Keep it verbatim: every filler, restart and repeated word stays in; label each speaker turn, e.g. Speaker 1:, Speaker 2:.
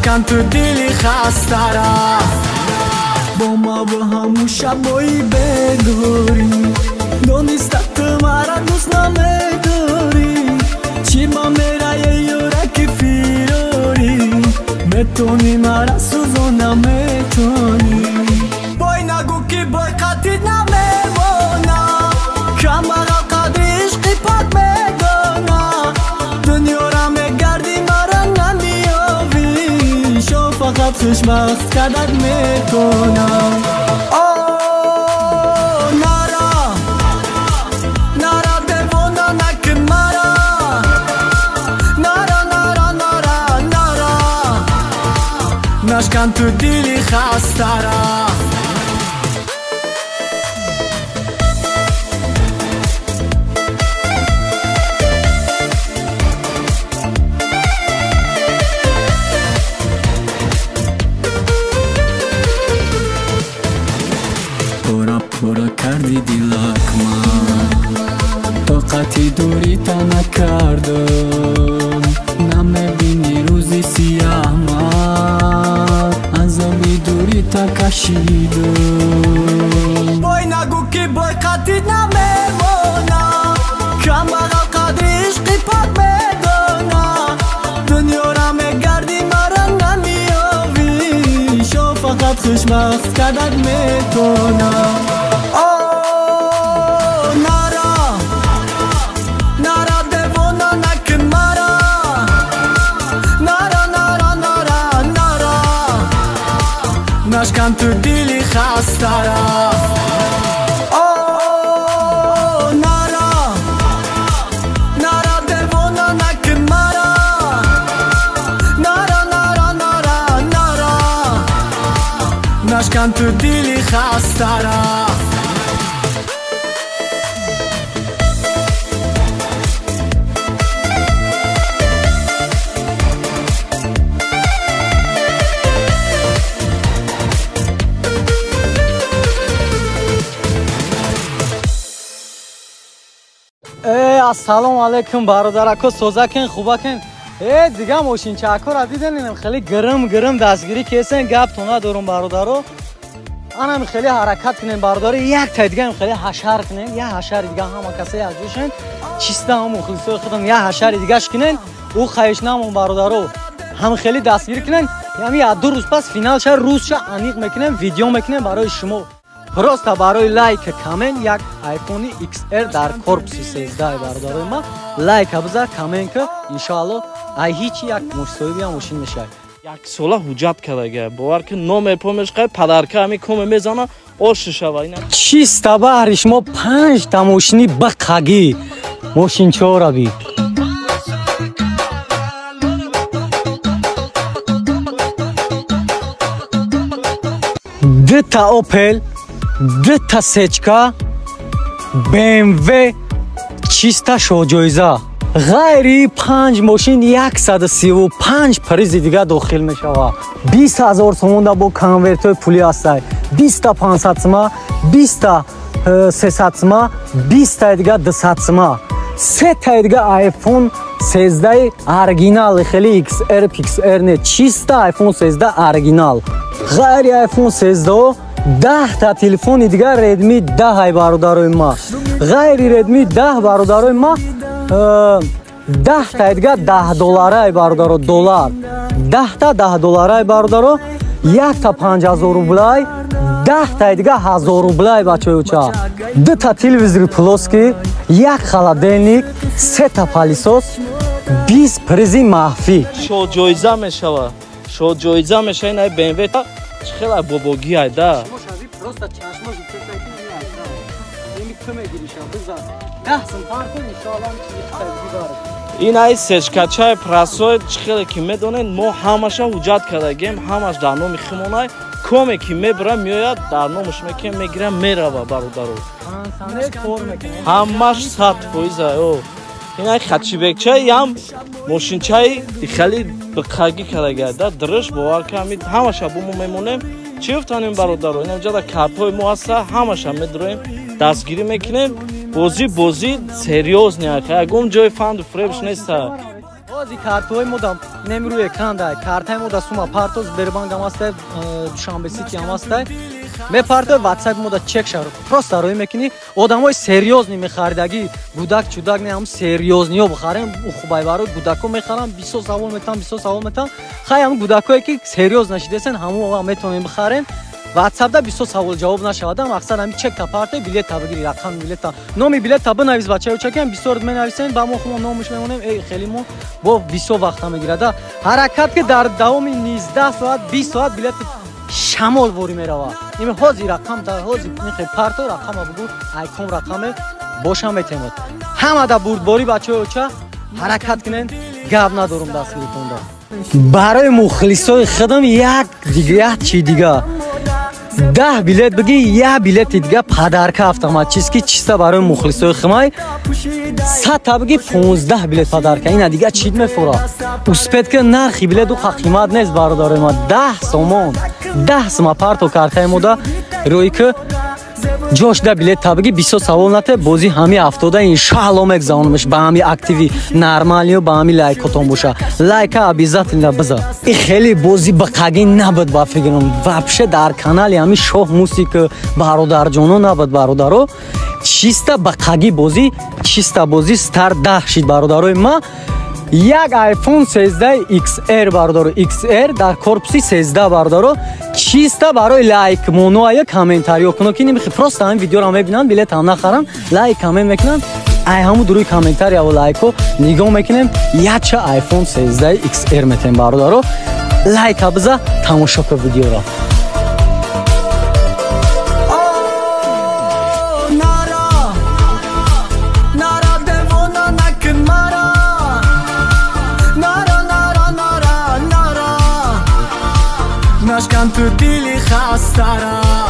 Speaker 1: نشکن تو دلی خستره با ما و همون شبایی بداری دونستت مرا دوست نمیداری چی با میره یورک فیروری میتونی مرا سوزو نمیتونی بای نگو که بای قطید نمیمونم کمرا قدر عشقی پاک میدونم دنیا را میگردی مرا نمیابی شو فقط خوشبخت کردت میکنم نشکن تو دلی خستره پورا پورا کردی دلک من طاقتی دوری تا نکردم نمیبینی روزی سیاه من عذابی دوری تا کشیدم بای نگو که بای قطید نمیمونم کمرا قدر عشقی پاک میدونم دنیا را میگردی مرا نمیابی شو فقط خوشبخت کردت میکنم نشکن تو دلی خستره اوه نرا نرا دیوانه نکن مرا نرا نرا نرا نرا نشکن تو دلی خستره
Speaker 2: السلام علیکم برادرکو سوزاکن خوباکن ای دیگه ماشین چاکو را دیدین خیلی گرم گرم دستگیری کیسن گپ تونا دارم برادرو انا خیلی حرکت کنین برادر یک تا دیگه خیلی حشر کنین یا حشر دیگه هم کسی ازشن چیستا هم مخلصو خودم یا حشر دیگه اش کنین او خواهشنامون برادرو هم خیلی دستگیری کنین یعنی دو روز پس فینال شه روز شه انیق میکنن ویدیو میکنن برای شما پروستا برای لایک کامنت یک آیفون ایکس ار در کورپس سیزده برادر ما لایک بذار کامنت که ان شاء الله ای هیچ یک مشتری هم ماشین میشه
Speaker 3: یک ساله حجت کرده باور که نام پامش قد پدرکه همی کم میزنه آش شوه اینا
Speaker 2: چیست بهرش ما پنج تا ماشینی بقگی ماشین چورا بی دو تا اوپل دو تا سچکا بی ام و چیستا شوجویزا غیری پنج ماشین یکصد و سی و پنج پریز دیگه داخل میشوه بیست هزار تومان دا با کنورتر پولی هسته بیست تا پانصد سما بیست تا سیصد سما بیست تا دیگه دویست سما سه تا دیگه آیفون سیزده اورجینال خیلی ایکس ار پیکس ار نه چیستا آیفون سیزده اورجینال غیری آیفون سیزده ده تا تلفن دیگه ردمی ده های برادرای ما غیری ردمی ده برادرای ما ده تا دیگه ده دلاره برادر دلار ده تا ده دلاره برادر یک تا پنج هزار روبلای ده تا دیگه هزار روبلای بچه اوچا دو تا تلویزیون پلوسکی یک خالدلنیک سه تا پالیسوس بیست پریزی مخفی
Speaker 3: شو جایزه میشوه شو جایزه میشه این بی ام و تا خیلی باباگی ایده این ای سچکچای پراسوی خیلی که میدونین ما همش حجت کرده گیم همش در نام خمونای کمی که میبره میاید در نامش میکنه میگیره میره برادرو همش صد فایزه او این ای خدشی بکچای هم ماشین چای خیلی بقاگی کرده گرده درش باور کمید همش بومو میمونیم چی افتانیم برادرو این اینجا در کارتای ما هسته همش هم میدرویم دستگیری میکنیم بازی بازی سریوز نیاکه اگم جای فند و فریبش نیسته
Speaker 2: ҳози картҳои модам немрӯе кандай картҳои мода сума партоз Сбербанк ам астай Душанбе Сити ам астай мепарто ватсап мода чек шаро просто рои мекини одамои серьёзни мехаридаги гудак чудак не ам серьёзниё бихарем хубай барои гудако мехарам бисо савол метам бисо савол метам хай ам гудакое ки серьёз нашидесен ҳамон метонем бихарем ватсапда бисо савол ҷавоб нашавада мақсад ами чекта парта билета бигири рақами билета номи билета бинавис бачаё чекем бисёр менависем ба мо хумо номуш мемонем эй хели мо бо бисо вақта мегирада ҳаракат ки дар давоми низдаҳ соат бист соат билета шамол вори мерава ими ҳози рақам дар ҳози мехе парто рақама бугу айкон рақаме боша метемад ҳамада бурдбори бачаё оча ҳаракат кинен гап надорум дастгиритонда барои мухлисои худам як дига як чи дига даҳ билет биги як билети дига падарка автоматически чиста барои мухлисои химай садта биги понздаҳ билет падарка ина дига чид мефора успед ки нархи билету қимат нест бародари ма даҳ сомон даҳ сома парто каркаи мода рӯи ки ҷош да билет табиги бисо савол нате бози ҳами ҳафтода иншоалло мегзавонамш ба ҳами активи нормалиё ба ҳами лайкотон боша лайка обязательно биза и хеле бози бақагӣ набуд ба фикрам вообще дар канали ҳами шоҳ мусика бародарҷоно набуд бародаро чиста бақагӣ бозӣ чиста бозӣ стар даҳ шид бародарои ма як айфон сездаҳ икс эр бародаро икс эр дар корпуси сездаҳ бародаро чиста барои лайк монуая комментариё куно ки ними просто ҳамин видеоро мебинанд билет ҳам нахарам лайк коммент мекунанд ай ҳаму дуруи комментарияву лайко нигоҳ мекунем яча айфон сездаҳ икс эр метем бародаро лайка биза тамошо ку видеоро
Speaker 1: Nashkan tu dili khastara